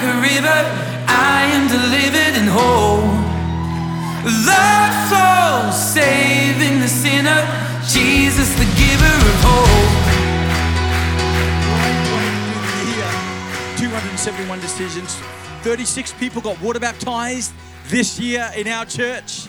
a river, I am delivered and whole. Love soul, saving the sinner, Jesus the giver of hope. 271 decisions. 36 people got water baptized this year in our church.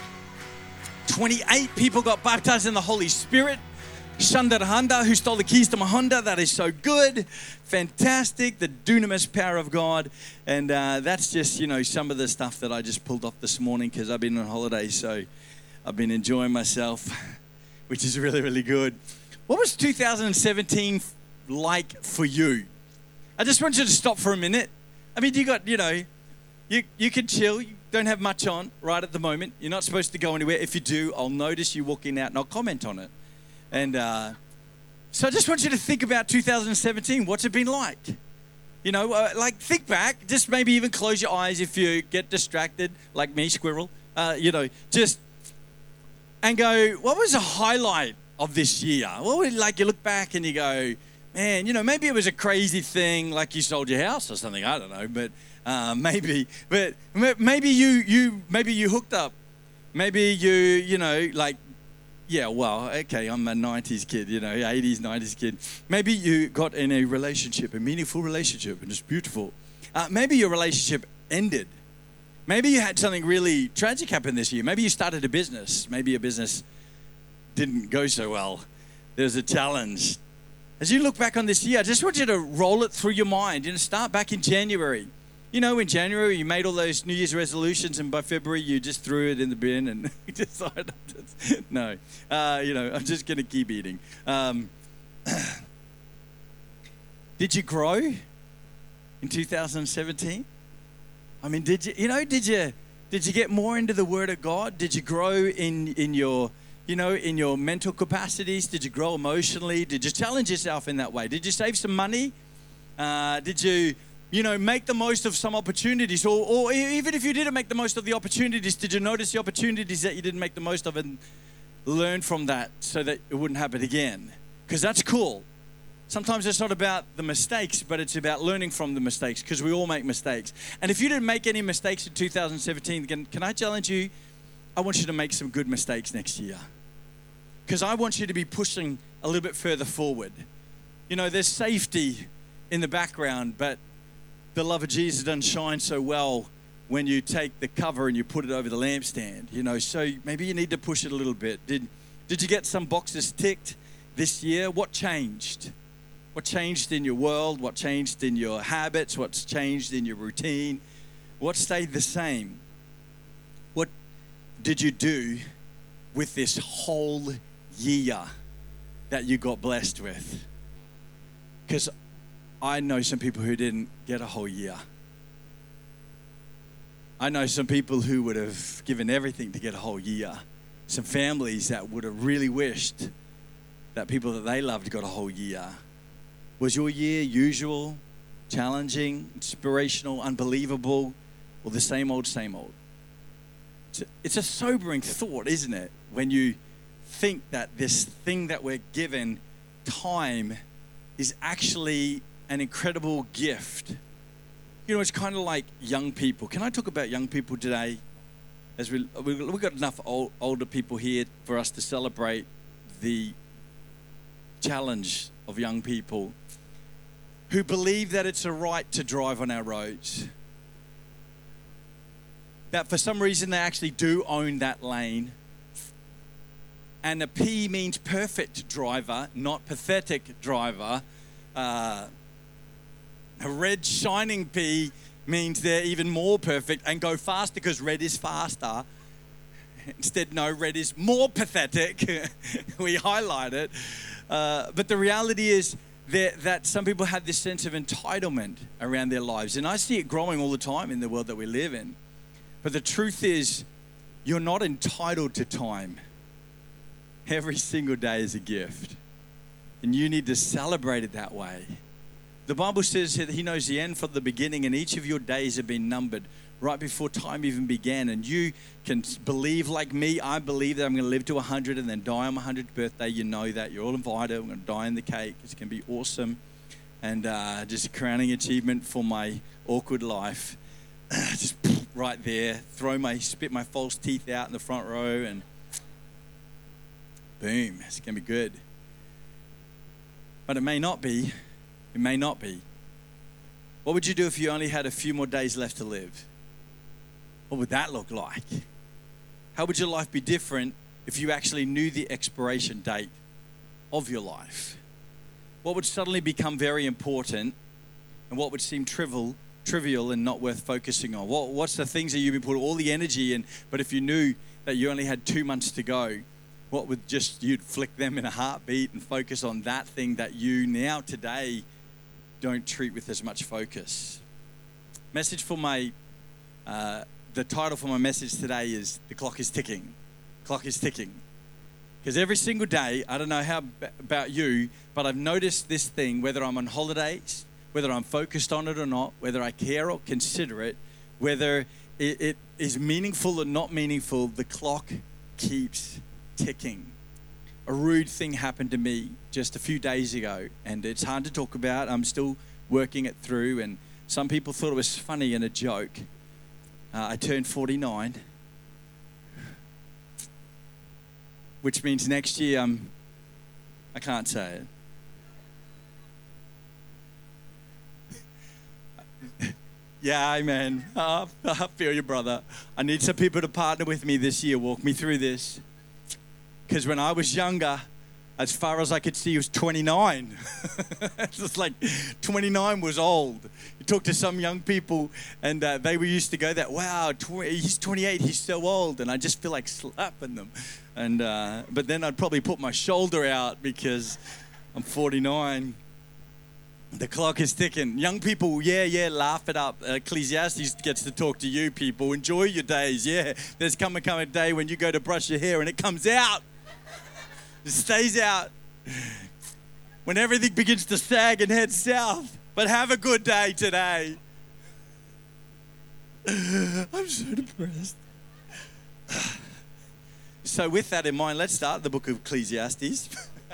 28 people got baptized in the Holy Spirit. Shandarhanda, who stole the keys to my Honda. That is so good. Fantastic. The dunamis power of God. And that's just, some of the stuff that I just pulled off this morning because I've been on holiday. So I've been enjoying myself, which is really, really good. What was 2017 like for you? I just want you to stop for a minute. I mean, you got, you can chill. You don't have much on right at the moment. You're not supposed to go anywhere. If you do, I'll notice you walking out and I'll comment on it. And so I just want you to think about 2017. What's it been like? Think back. Just maybe even close your eyes if you get distracted, like me, squirrel. And go, what was a highlight of this year? What would, you look back and you go, man, maybe it was a crazy thing, like you sold your house or something. I don't know, but maybe you hooked up. Maybe I'm a 90s kid, 80s, 90s kid. Maybe you got in a relationship, a meaningful relationship, and it's beautiful. Maybe your relationship ended. Maybe you had something really tragic happen this year. Maybe you started a business. Maybe your business didn't go so well. There's a challenge. As you look back on this year, I just want you to roll it through your mind. Start back in January. In January, you made all those New Year's resolutions, and by February, you just threw it in the bin and decided, no, I'm just going to keep eating. Did you grow in 2017? I mean, did you get more into the Word of God? Did you grow in your mental capacities? Did you grow emotionally? Did you challenge yourself in that way? Did you save some money? Did you make the most of some opportunities? Or even if you didn't make the most of the opportunities, did you notice the opportunities that you didn't make the most of and learn from that so that it wouldn't happen again? Because that's cool. Sometimes it's not about the mistakes, but it's about learning from the mistakes, because we all make mistakes. And if you didn't make any mistakes in 2017, can I challenge you? I want you to make some good mistakes next year, because I want you to be pushing a little bit further forward. There's safety in the background, but the love of Jesus doesn't shine so well when you take the cover and you put it over the lampstand. So maybe you need to push it a little bit. Did you get some boxes ticked this year? What changed? What changed in your world? What changed in your habits? What's changed in your routine? What stayed the same? What did you do with this whole year that you got blessed with? Because I know some people who didn't get a whole year. I know some people who would have given everything to get a whole year. Some families that would have really wished that people that they loved got a whole year. Was your year usual, challenging, inspirational, unbelievable, or the same old, same old? It's a sobering thought, isn't it? When you think that this thing that we're given, time, is actually an incredible gift. It's kind of like young people. Can I talk about young people today? As we've got enough older people here for us to celebrate the challenge of young people who believe that it's a right to drive on our roads. That for some reason they actually do own that lane. And a P means perfect driver, not pathetic driver. A red shining P means they're even more perfect and go faster because red is faster. Instead, no, red is more pathetic. We highlight it. But the reality is that some people have this sense of entitlement around their lives. And I see it growing all the time in the world that we live in. But the truth is, you're not entitled to time. Every single day is a gift. And you need to celebrate it that way. The Bible says that He knows the end from the beginning, and each of your days have been numbered right before time even began. And you can believe like me. I believe that I'm going to live to 100 and then die on my 100th birthday. You know that. You're all invited. I'm going to die on the cake. It's going to be awesome. and just a crowning achievement for my awkward life. Just right there, spit my false teeth out in the front row, and boom, it's gonna be good. But it may not be. It may not be. What would you do if you only had a few more days left to live? What would that look like? How would your life be different if you actually knew the expiration date of your life? What would suddenly become very important, and what would seem trivial and not worth focusing on? What's the things that you've been putting all the energy in, but if you knew that you only had 2 months to go, what would you'd flick them in a heartbeat and focus on that thing that you now today don't treat with as much focus? Message for my, the title for my message today is The Clock is Ticking. Clock is ticking. Because every single day, I don't know how about you, but I've noticed this thing, whether I'm on holidays, whether I'm focused on it or not, whether I care or consider it, whether it is meaningful or not meaningful, the clock keeps ticking. A rude thing happened to me just a few days ago, and it's hard to talk about. I'm still working it through, and some people thought it was funny and a joke. I turned 49, which means next year I can't say it. Yeah, amen. I feel you, brother. I need some people to partner with me this year, walk me through this. Because when I was younger, as far as I could see, he was 29. It's just like 29 was old. You talk to some young people, and they were used to go that, wow, he's 28, he's so old. And I just feel like slapping them. And but then I'd probably put my shoulder out because I'm 49. The clock is ticking. Young people, yeah, laugh it up. Ecclesiastes gets to talk to you people. Enjoy your days, yeah. There's come a day when you go to brush your hair and it comes out. It stays out. When everything begins to sag and head south. But have a good day today. I'm so depressed. So with that in mind, let's start the book of Ecclesiastes.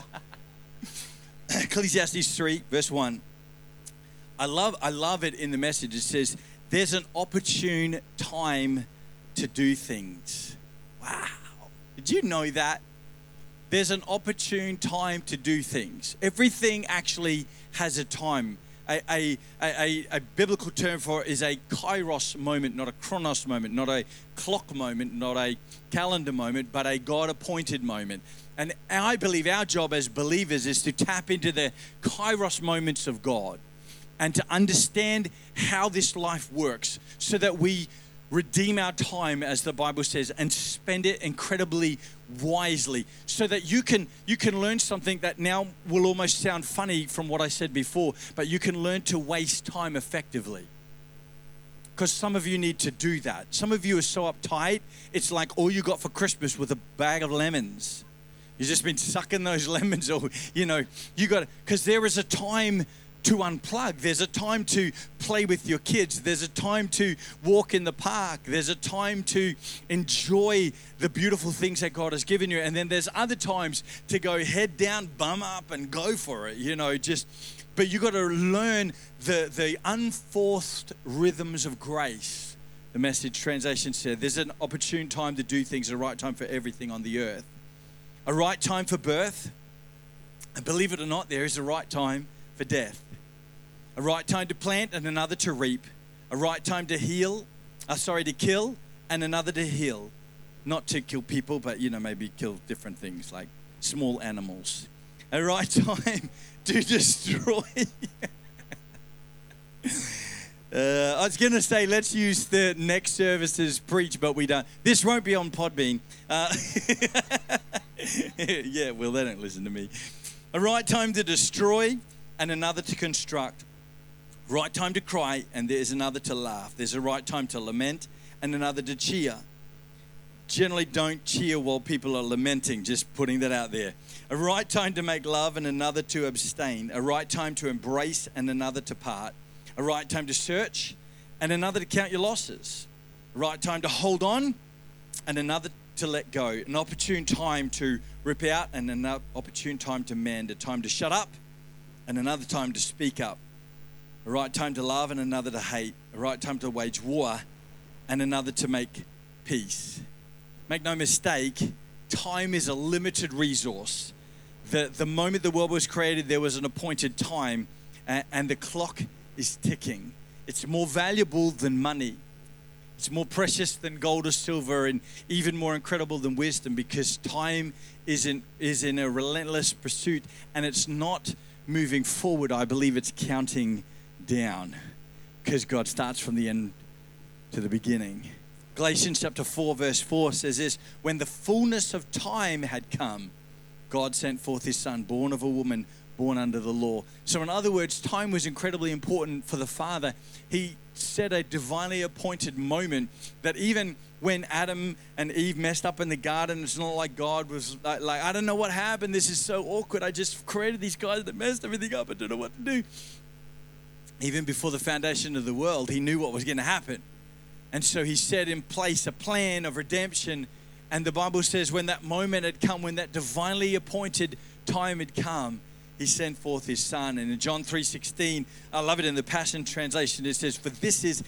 Ecclesiastes 3, verse 1. I love it in the message. It says, there's an opportune time to do things. Wow. Did you know that? There's an opportune time to do things. Everything actually has a time. A biblical term for it is a kairos moment, not a chronos moment, not a clock moment, not a calendar moment, but a God-appointed moment. And I believe our job as believers is to tap into the kairos moments of God and to understand how this life works so that we redeem our time, as the Bible says, and spend it incredibly wisely so that you can learn something that now will almost sound funny from what I said before, but you can learn to waste time effectively. Because some of you need to do that. Some of you are so uptight, it's like all you got for Christmas was a bag of lemons. You've just been sucking those lemons, or, you got to, because there is a time to unplug. There's a time to play with your kids. There's a time to walk in the park. There's a time to enjoy the beautiful things that God has given you. And then there's other times to go head down, bum up, and go for it, but you got to learn the unforced rhythms of grace. The Message translation said, there's an opportune time to do things, a right time for everything on the earth. A right time for birth. And believe it or not, there is a right time for death. A right time to plant and another to reap. A right time to to kill and another to heal. Not to kill people, but, maybe kill different things like small animals. A right time to destroy. I was going to say, let's use the next service's preach, but we don't. This won't be on Podbean. Yeah, well, they don't listen to me. A right time to destroy and another to construct. Right time to cry and there's another to laugh. There's a right time to lament and another to cheer. Generally don't cheer while people are lamenting, just putting that out there. A right time to make love and another to abstain. A right time to embrace and another to part. A right time to search and another to count your losses. A right time to hold on and another to let go. An opportune time to rip out and an opportune time to mend. A time to shut up and another time to speak up. A right time to love and another to hate. A right time to wage war and another to make peace. Make no mistake, time is a limited resource. The moment the world was created, there was an appointed time, and the clock is ticking. It's more valuable than money. It's more precious than gold or silver, and even more incredible than wisdom, because time is in a relentless pursuit, and it's not moving forward. I believe it's counting down, because God starts from the end to the beginning. Galatians chapter 4 verse 4 says this: when the fullness of time had come, God sent forth his son, born of a woman, born under the law. So in other words, time was incredibly important for the Father. He set a divinely appointed moment that even when Adam and Eve messed up in the garden, it's not like God was like, I don't know what happened. This is so awkward. I just created these guys that messed everything up. I don't know what to do. Even before the foundation of the world, he knew what was going to happen. And so he set in place a plan of redemption. And the Bible says when that moment had come, when that divinely appointed time had come, he sent forth his son. And in John 3:16, I love it in the Passion Translation, it says, for this is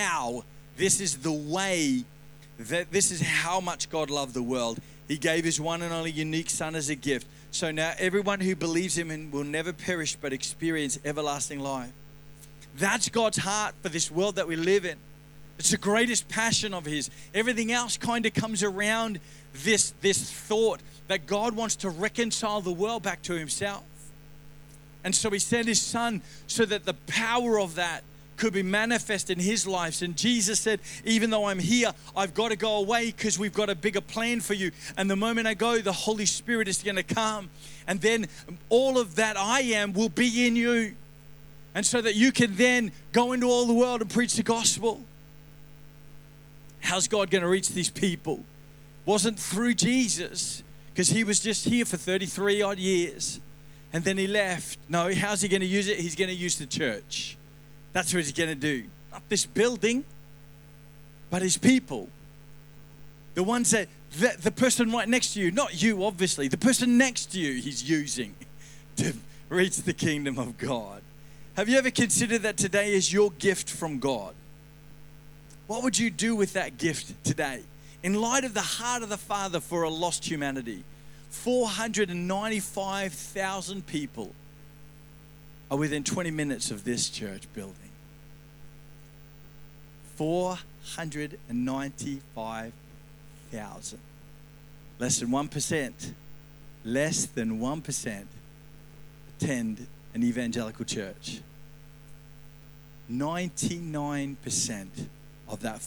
the way, that this is how much God loved the world. He gave his one and only unique son as a gift. So now everyone who believes him will never perish but experience everlasting life. That's God's heart for this world that we live in. It's the greatest passion of his. Everything else kind of comes around this thought that God wants to reconcile the world back to himself. And so he sent his son so that the power of that could be manifest in his lives. And Jesus said, even though I'm here, I've got to go away because we've got a bigger plan for you. And the moment I go, the Holy Spirit is going to come. And then all of that I am will be in you. And so that you can then go into all the world and preach the gospel. How's God going to reach these people? Wasn't through Jesus, because he was just here for 33 odd years. And then he left. No, how's he going to use it? He's going to use the church. That's what he's going to do. Not this building, but his people. The ones that, the person right next to you, not you obviously, the person next to you he's using to reach the kingdom of God. Have you ever considered that today is your gift from God? What would you do with that gift today? In light of the heart of the Father for a lost humanity, 495,000 people are within 20 minutes of this church building. 495,000. Less than 1% attend an evangelical church. 99% of that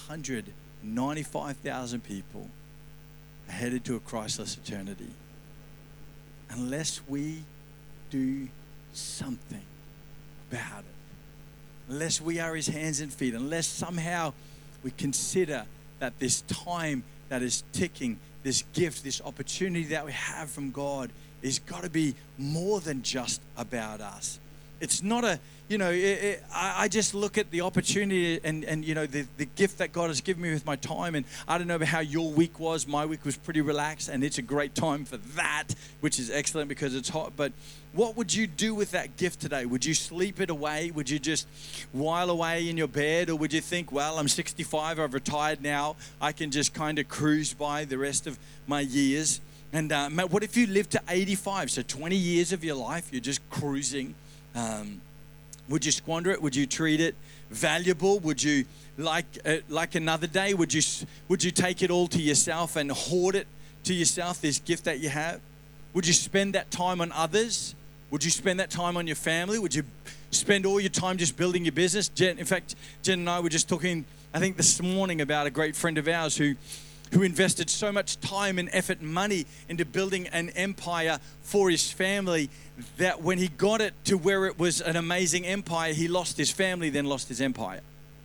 495,000 people are headed to a Christless eternity. Unless we do something about it, unless we are his hands and feet, unless somehow we consider that this time that is ticking, this gift, this opportunity that we have from God is got to be more than just about us. It's not a, I just look at the opportunity and the gift that God has given me with my time. And I don't know about how your week was. My week was pretty relaxed, and it's a great time for that, which is excellent because it's hot. But what would you do with that gift today? Would you sleep it away? Would you just while away in your bed? Or would you think, well, I'm 65, I've retired now, I can just kind of cruise by the rest of my years? And what if you live to 85? So 20 years of your life, you're just cruising. Would you squander it? Would you treat it valuable? Would you like another day? Would you take it all to yourself and hoard it to yourself, this gift that you have? Would you spend that time on others? Would you spend that time on your family? Would you spend all your time just building your business? In fact, Jen and I were just talking, I think this morning, about a great friend of ours who invested so much time and effort and money into building an empire for his family that when he got it to where it was an amazing empire, he lost his family, then lost his empire.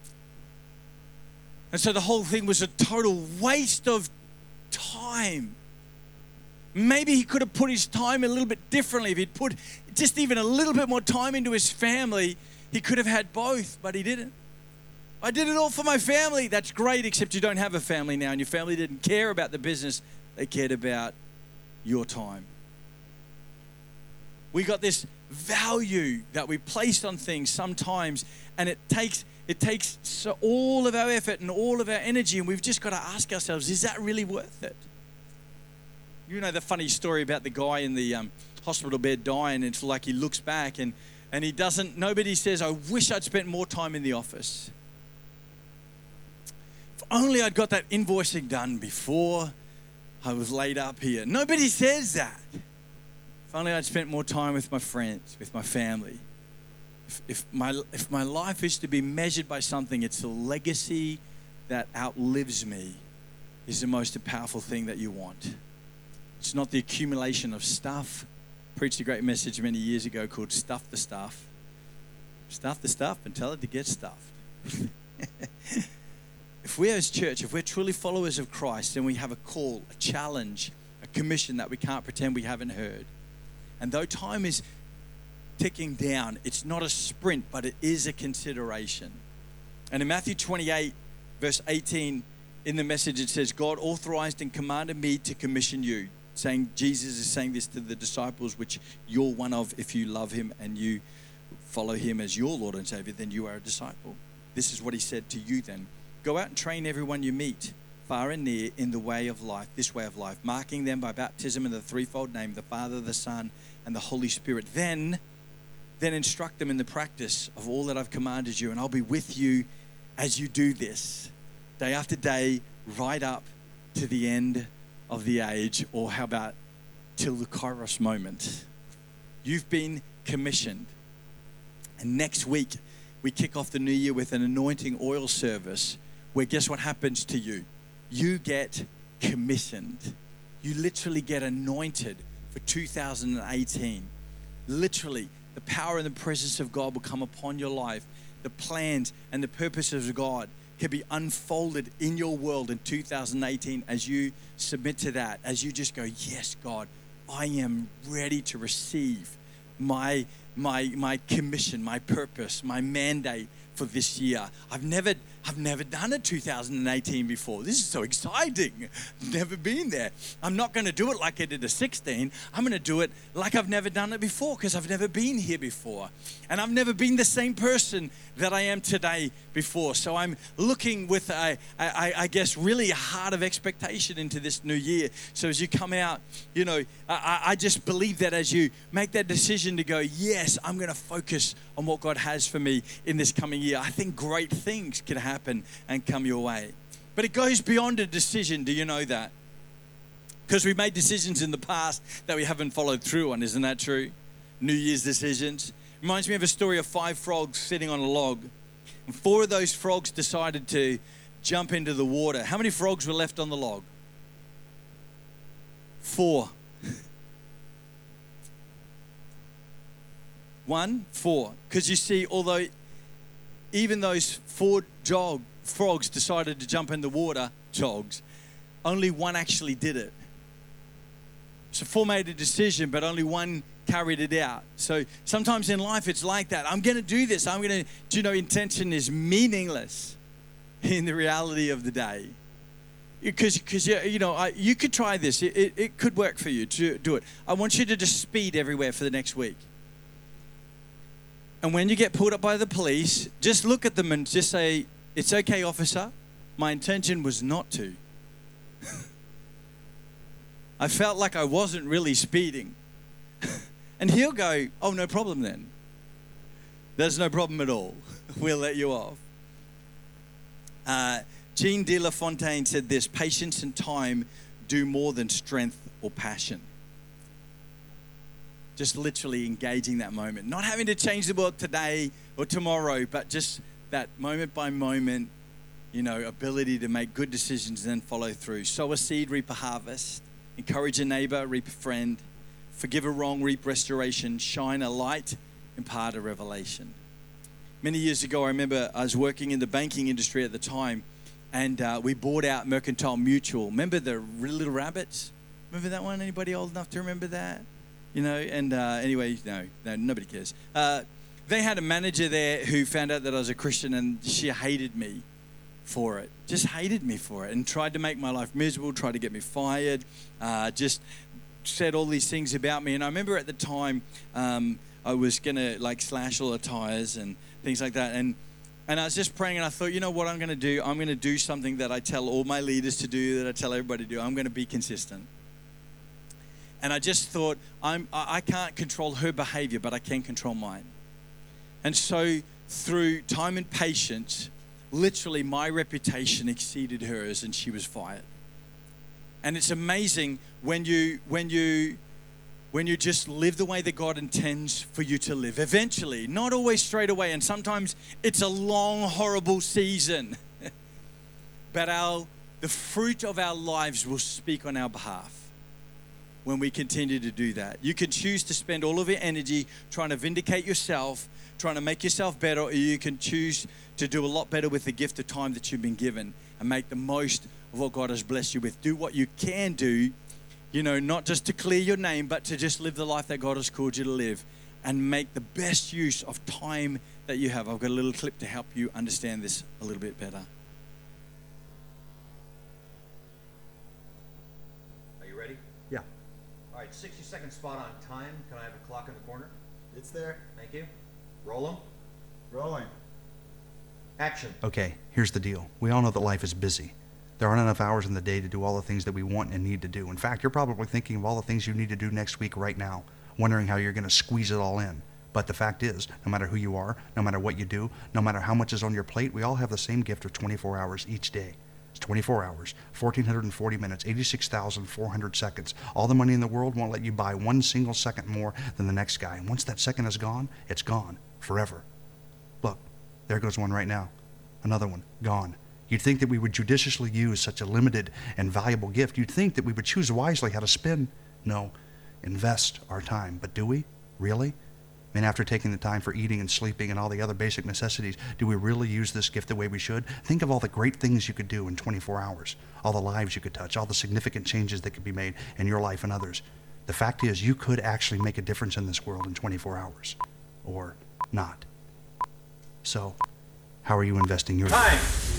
And so the whole thing was a total waste of time. Maybe he could have put his time a little bit differently. If he'd put just even a little bit more time into his family, he could have had both, but he didn't. I did it all for my family. That's great, except you don't have a family now, and your family didn't care about the business. They cared about your time. We got this value that we place on things sometimes, and it takes so all of our effort and all of our energy, and we've just got to ask ourselves, is that really worth it? You know the funny story about the guy in the hospital bed dying. It's like he looks back and he doesn't, nobody says, I wish I'd spent more time in the office. If only I'd got that invoicing done before I was laid up here. Nobody says that. If only I'd spent more time with my friends, with my family. If my life is to be measured by something, it's a legacy that outlives me is the most powerful thing that you want. It's not the accumulation of stuff. I preached a great message many years ago called Stuff the Stuff. Stuff the stuff and tell it to get stuffed. If we as church, if we're truly followers of Christ, then we have a call, a challenge, a commission that we can't pretend we haven't heard. And though time is ticking down, it's not a sprint, but it is a consideration. And in Matthew 28, verse 18, in the message, it says, God authorized and commanded me to commission you. Saying, Jesus is saying this to the disciples, which you're one of. If you love him and you follow him as your Lord and Savior, then you are a disciple. This is what he said to you then. Go out and train everyone you meet, far and near, in the way of life, this way of life, marking them by baptism in the threefold name, the Father, the Son, and the Holy Spirit. Then instruct them in the practice of all that I've commanded you, and I'll be with you as you do this, day after day, right up to the end of the age, or how about till the Kairos moment. You've been commissioned. And next week, we kick off the new year with an anointing oil service where guess what happens to you? You get commissioned. You literally get anointed for 2018. Literally, the power and the presence of God will come upon your life. The plans and the purposes of God can be unfolded in your world in 2018 as you submit to that, as you just go, yes, God, I am ready to receive my commission, my purpose, my mandate for this year. I've never done a 2018 before. This is so exciting. Never been there. I'm not going to do it like I did a 16. I'm going to do it like I've never done it before because I've never been here before. And I've never been the same person that I am today before. So I'm looking with, I guess, really a heart of expectation into this new year. So as you come out, you know, I just believe that as you make that decision to go, yes, I'm going to focus on what God has for me in this coming year, I think great things can happen and come your way. But it goes beyond a decision. Do you know that? Because we've made decisions in the past that we haven't followed through on. Isn't that true? New Year's decisions. Reminds me of a story of 5 frogs sitting on a log. And 4 of those frogs decided to jump into the water. How many frogs were left on the log? 4. 1, 4. Because you see, although even those 4 frogs decided to jump in the water, only 1 actually did it. So 4 made a decision, but only 1 carried it out. So sometimes in life it's like that. I'm going to do this. Do you know, intention is meaningless in the reality of the day. Because you know, you could try this. It could work for you to do it. I want you to just speed everywhere for the next week. And when you get pulled up by the police, just look at them and just say, it's okay, officer. My intention was not to. I felt like I wasn't really speeding. And he'll go, oh, no problem then. There's no problem at all. We'll let you off. Jean de La Fontaine said this, patience and time do more than strength or passion. Just literally engaging that moment. Not having to change the world today or tomorrow, but just that moment by moment, you know, ability to make good decisions and then follow through. Sow a seed, reap a harvest. Encourage a neighbor, reap a friend. Forgive a wrong, reap restoration. Shine a light, impart a revelation. Many years ago, I remember I was working in the banking industry at the time, and we bought out Mercantile Mutual. Remember the Little Rabbits? Remember that one? Anybody old enough to remember that? You know, and anyway, no, nobody cares. They had a manager there who found out that I was a Christian, and she hated me for it. Just hated me for it and tried to make my life miserable, tried to get me fired, just said all these things about me. And I remember at the time, I was gonna like slash all the tires and things like that. And I was just praying, and I thought, you know what I'm gonna do? I'm gonna do something that I tell all my leaders to do, that I tell everybody to do. I'm gonna be consistent. And I just thought, I can't control her behavior, but I can control mine. And so through time and patience, literally my reputation exceeded hers, and she was fired. And it's amazing when you just live the way that God intends for you to live. Eventually, not always straight away, and sometimes it's a long, horrible season. But the fruit of our lives will speak on our behalf when we continue to do that. You can choose to spend all of your energy trying to vindicate yourself, trying to make yourself better, or you can choose to do a lot better with the gift of time that you've been given and make the most of what God has blessed you with. Do what you can do, not just to clear your name, but to just live the life that God has called you to live and make the best use of time that you have. I've got a little clip to help you understand this a little bit better. Are you ready? Yeah. All right, 60-second spot on time. Can I have a clock in the corner? It's there. Thank you. Roll them. Rolling. Action. Okay, here's the deal. We all know that life is busy. There aren't enough hours in the day to do all the things that we want and need to do. In fact, you're probably thinking of all the things you need to do next week right now, wondering how you're going to squeeze it all in. But the fact is, no matter who you are, no matter what you do, no matter how much is on your plate, we all have the same gift of 24 hours each day. It's 24 hours, 1,440 minutes, 86,400 seconds. All the money in the world won't let you buy one single second more than the next guy. And once that second is gone, it's gone forever. Look, there goes one right now. Another one, gone. You'd think that we would judiciously use such a limited and valuable gift. You'd think that we would choose wisely how to spend. No, invest our time. But do we? Really? And after taking the time for eating and sleeping and all the other basic necessities, do we really use this gift the way we should? Think of all the great things you could do in 24 hours, all the lives you could touch, all the significant changes that could be made in your life and others. The fact is, you could actually make a difference in this world in 24 hours. Or not. So, how are you investing your time?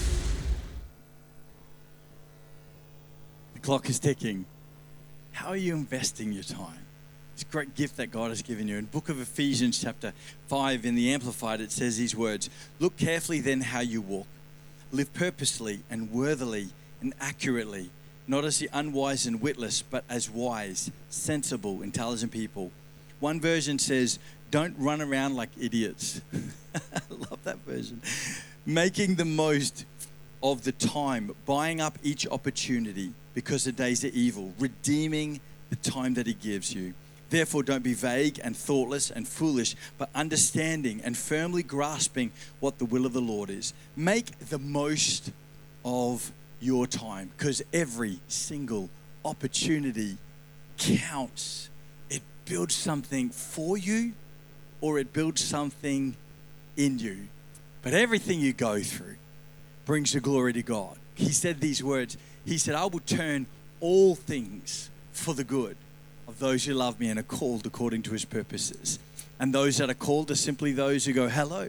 The clock is ticking. How are you investing your time? It's a great gift that God has given you. In book of Ephesians chapter 5 in the Amplified, it says these words, "Look carefully then how you walk. Live purposely and worthily and accurately, not as the unwise and witless, but as wise, sensible, intelligent people." One version says, "Don't run around like idiots." I love that version. Making the most of the time, buying up each opportunity because the days are evil, redeeming the time that He gives you. Therefore, don't be vague and thoughtless and foolish, but understanding and firmly grasping what the will of the Lord is. Make the most of your time, because every single opportunity counts. It builds something for you, or it builds something in you. But everything you go through brings the glory to God. He said these words. He said, "I will turn all things for the good of those who love me and are called according to His purposes." And those that are called are simply those who go, "Hello,"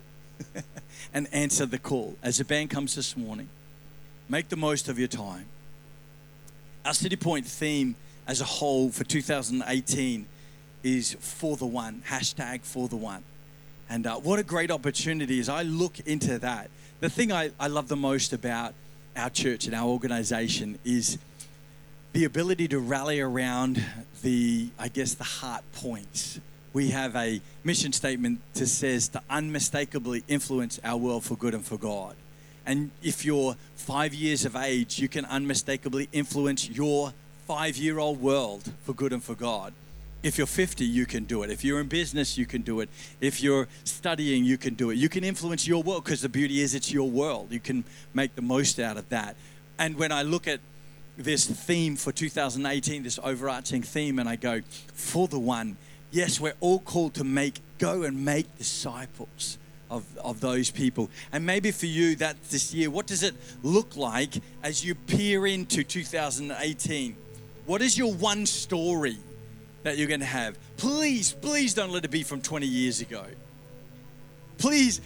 and answer the call. As the band comes this morning, make the most of your time. Our City Point theme as a whole for 2018 is for the one, hashtag for the one. And what a great opportunity as I look into that. The thing I love the most about our church and our organization is the ability to rally around the heart points. We have a mission statement that says to unmistakably influence our world for good and for God. And if you're 5 years of age, you can unmistakably influence your 5-year-old world for good and for God. If you're 50, you can do it. If you're in business, you can do it. If you're studying, you can do it. You can influence your world, because the beauty is it's your world. You can make the most out of that. And when I look at this theme for 2018, this overarching theme, and I go, for the one, yes, we're all called to go and make disciples of those people. And maybe for you, that's this year. What does it look like as you peer into 2018? What is your one story that you're going to have? Please don't let it be from 20 years ago. Please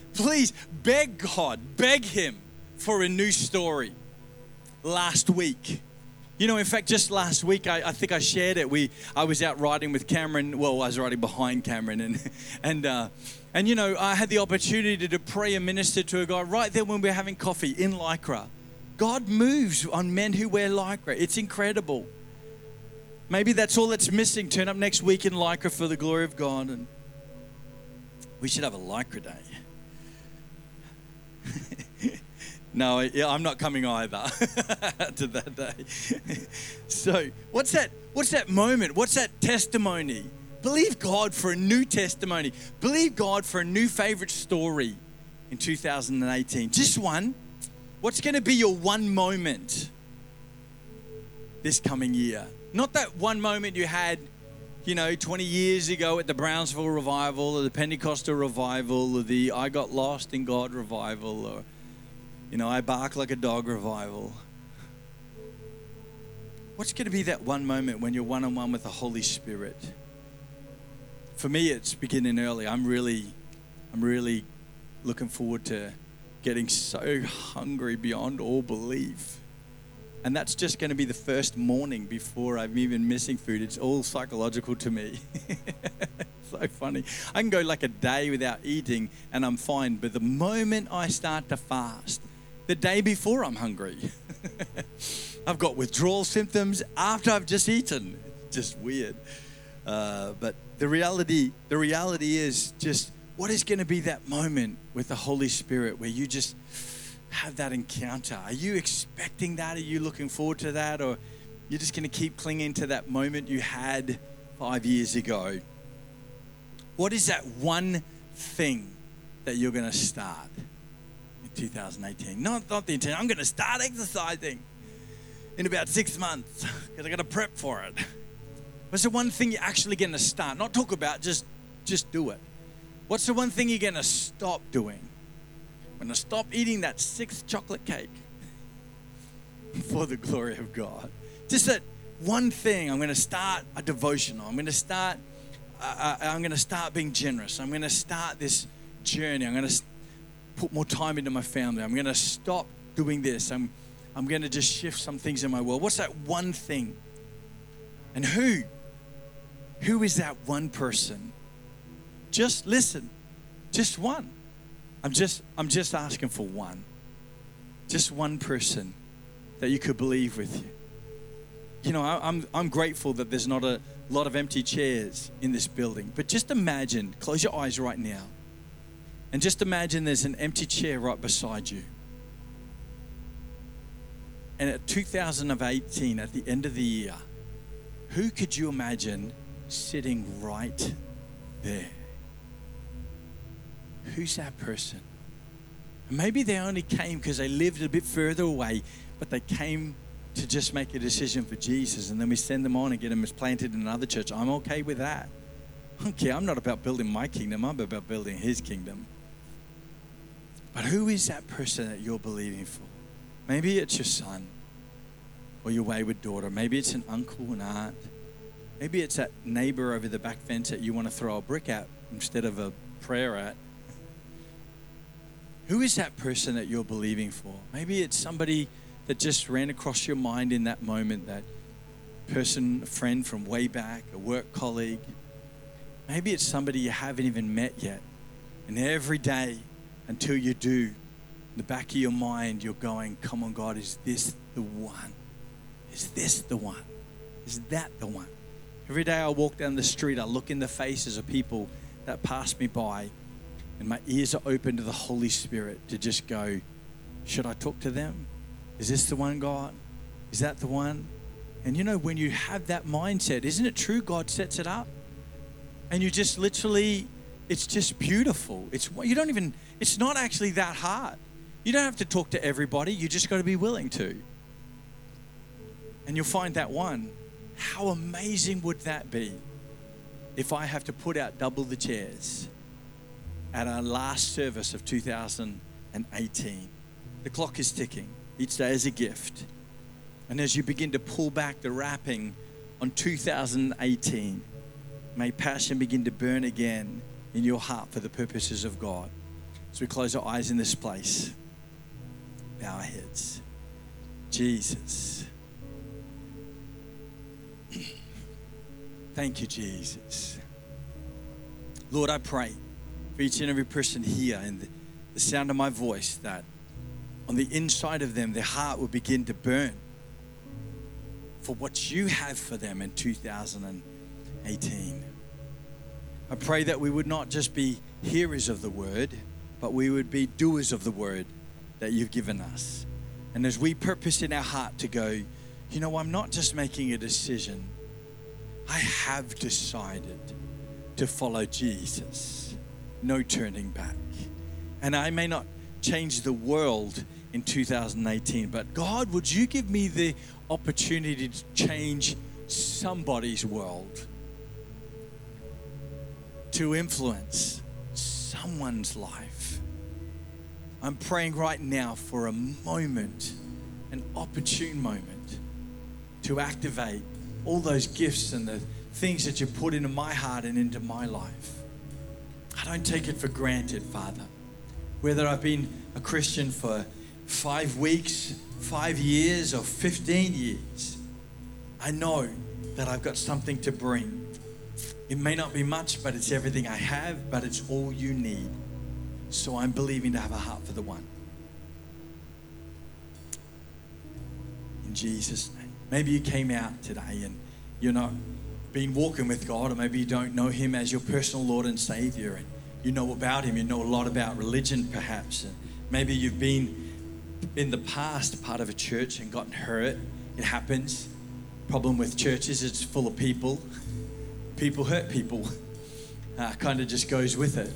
beg God, beg Him for a new story. Last week, You know, in fact, just last week, I think I shared it. I was out riding with Cameron. Well, I was riding behind Cameron, and you know, I had the opportunity to pray and minister to a guy right there when we were having coffee in Lycra. God moves on men who wear Lycra. It's incredible. Maybe that's all that's missing. Turn up next week in Lycra for the glory of God, and we should have a Lycra day. No, I'm not coming either to that day. So what's that moment? What's that testimony? Believe God for a new testimony. Believe God for a new favorite story in 2018. Just one. What's going to be your one moment this coming year? Not that one moment you had, 20 years ago at the Brownsville revival or the Pentecostal revival or the I got lost in God revival or, I bark like a dog revival. What's going to be that one moment when you're one-on-one with the Holy Spirit? For me, it's beginning early. I'm really looking forward to getting so hungry beyond all belief. And that's just going to be the first morning before I'm even missing food. It's all psychological to me. So funny. I can go like a day without eating and I'm fine. But the moment I start to fast, the day before I'm hungry, I've got withdrawal symptoms after I've just eaten. It's just weird. But the reality is just what is going to be that moment with the Holy Spirit where you just have that encounter? Are you expecting that? Are you looking forward to that? Or you're just going to keep clinging to that moment you had 5 years ago? What is that one thing that you're going to start in 2018? Not the intent. I'm going to start exercising in about 6 months because I got to prep for it. What's the one thing you're actually going to start? Not talk about, just do it. What's the one thing you're going to stop doing? I'm going to stop eating that 6th chocolate cake for the glory of God. Just that one thing. I'm going to start a devotional. I'm going to start being generous. I'm going to start this journey. I'm going to put more time into my family. I'm going to stop doing this. I'm going to just shift some things in my world. What's that one thing? And who is that one person? Just listen. Just one. I'm just asking for one. Just one person that you could believe with you. I'm grateful that there's not a lot of empty chairs in this building. But just imagine, close your eyes right now. And just imagine there's an empty chair right beside you. And at 2018, at the end of the year, who could you imagine sitting right there? Who's that person? And maybe they only came because they lived a bit further away, but they came to just make a decision for Jesus, and then we send them on and get them planted in another church. I'm okay with that. I don't care. I'm not about building my kingdom. I'm about building His kingdom. But who is that person that you're believing for? Maybe it's your son or your wayward daughter. Maybe it's an uncle, an aunt. Maybe it's that neighbor over the back fence that you want to throw a brick at instead of a prayer at. Who is that person that you're believing for? Maybe it's somebody that just ran across your mind in that moment, that person, a friend from way back, a work colleague. Maybe it's somebody you haven't even met yet. And every day until you do, in the back of your mind, you're going, come on, God, is this the one? Is this the one? Is that the one? Every day I walk down the street, I look in the faces of people that pass me by, and my ears are open to the Holy Spirit to just go, should I talk to them? Is this the one, God? Is that the one? And when you have that mindset, isn't it true? God sets it up. And you just literally, it's just beautiful. It's not actually that hard. You don't have to talk to everybody. You just got to be willing to. And you'll find that one. How amazing would that be if I have to put out double the chairs at our last service of 2018? The clock is ticking. Each day is a gift. And as you begin to pull back the wrapping on 2018, may passion begin to burn again in your heart for the purposes of God. So we close our eyes in this place. Bow our heads. Jesus. Thank you, Jesus. Lord, I pray for each and every person here and the sound of my voice, that on the inside of them, their heart will begin to burn for what you have for them in 2018. I pray that we would not just be hearers of the word, but we would be doers of the word that you've given us. And as we purpose in our heart to go, you know, I'm not just making a decision. I have decided to follow Jesus. No turning back. And I may not change the world in 2018, but God, would you give me the opportunity to change somebody's world, to influence someone's life? I'm praying right now for a moment, an opportune moment, to activate all those gifts and the things that you put into my heart and into my life. I don't take it for granted, Father. Whether I've been a Christian for 5 weeks, 5 years, or 15 years, I know that I've got something to bring. It may not be much, but it's everything I have, but it's all you need. So I'm believing to have a heart for the one. In Jesus' name. Maybe you came out today and you're not been walking with God, or maybe you don't know him as your personal Lord and Savior, and you know about him, you know a lot about religion perhaps, and maybe you've been in the past part of a church and gotten hurt. It happens. Problem with churches, it's full of people. People hurt people. Kind of just goes with it.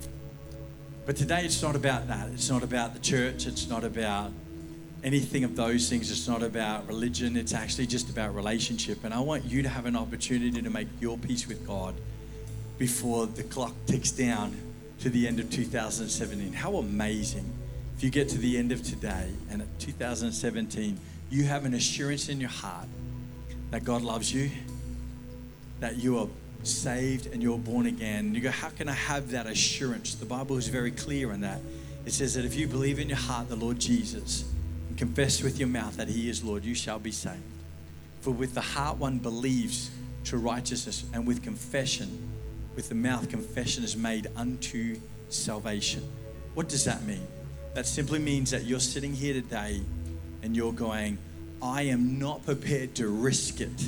But today it's not about that. It's not about the church. It's not about anything of those things. It's not about religion. It's actually just about relationship. And I want you to have an opportunity to make your peace with God before the clock ticks down to the end of 2017. How amazing if you get to the end of today and at 2017, you have an assurance in your heart that God loves you, that you are saved and you're born again. And you go, how can I have that assurance? The Bible is very clear on that. It says that if you believe in your heart the Lord Jesus and confess with your mouth that he is Lord, you shall be saved. For with the heart one believes to righteousness, and with confession, with the mouth, confession is made unto salvation. What does that mean? That simply means that you're sitting here today and you're going, I am not prepared to risk it.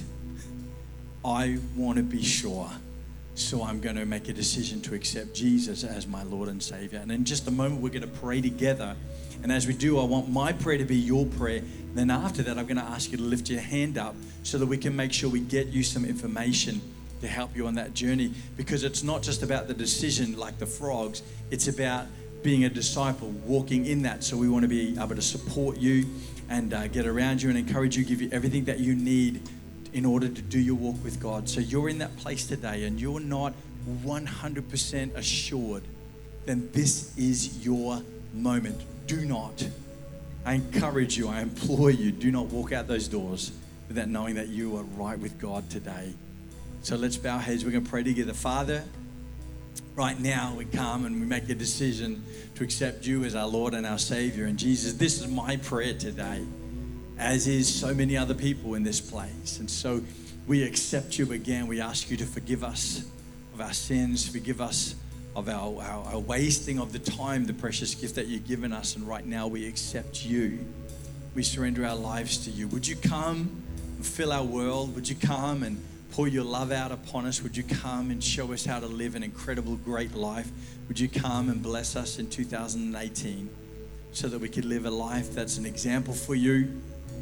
I want to be sure. So I'm going to make a decision to accept Jesus as my Lord and Savior. And in just a moment, we're going to pray together. And as we do, I want my prayer to be your prayer. And then after that, I'm going to ask you to lift your hand up so that we can make sure we get you some information to help you on that journey. Because it's not just about the decision like the frogs. It's about being a disciple, walking in that. So we want to be able to support you and get around you and encourage you, give you everything that you need in order to do your walk with God. So you're in that place today and you're not 100% assured, then this is your moment. Do not. I encourage you, I implore you, do not walk out those doors without knowing that you are right with God today. So let's bow our heads. We're going to pray together. Father, right now we come and we make a decision to accept you as our Lord and our Savior. And Jesus, this is my prayer today, as is so many other people in this place. And so we accept you again. We ask you to forgive us of our sins, forgive us of our wasting of the time, the precious gift that you've given us. And right now we accept you. We surrender our lives to you. Would you come and fill our world? Would you come and pour your love out upon us? Would you come and show us how to live an incredible, great life? Would you come and bless us in 2018 so that we could live a life that's an example for you?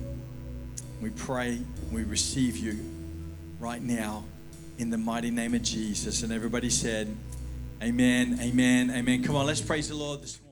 We pray, we receive you right now in the mighty name of Jesus. And everybody said, amen, amen, amen. Come on, let's praise the Lord this morning.